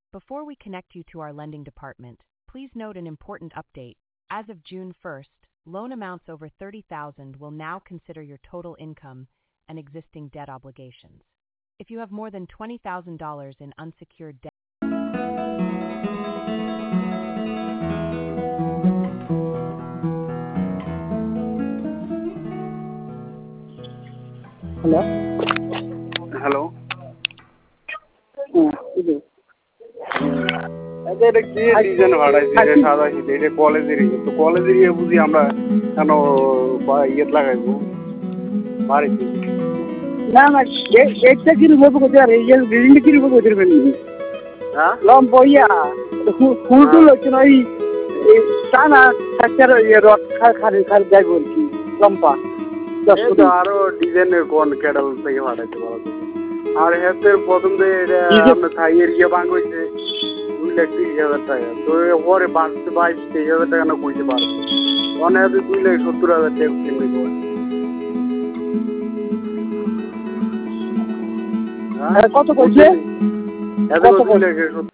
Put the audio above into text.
Before we connect you to our lending department, please note an important update. As of June 1st, loan amounts over $30,000 will now consider your total income and existing debt obligations. If you have more than $20,000 in unsecured debt, hello hello, ಇದು এটা কি design ভাড়াইছি রে সাদাইছি এটা কলেজেরই তো কলেজেরই বুঝি আমরা কেন ইয়েত লাগাইবো বাড়িতে না না একটা কি রূপ করতে আর এই বিল্ডিং কি রূপ করতে পারবেন হ্যাঁ লম বইয়া ফুলটুল হচ্ছে না ওই টানা সাচ্চার রড খারি যাইব আর কি লম্পা এটা আরো ডিজাইনের কোন ক্যাডাল থেকে ভাড়াইতে বলা যায় আর হেতের প্রথম যে আমরা থাইয়ের ইয়ে বাং হইছে 2,30,000 টাকা তো পরে 22,000 টাকা না কইতে পারবো অনেক 2,70,000 টাকা কিনবে কত কইছে এত 2,70,000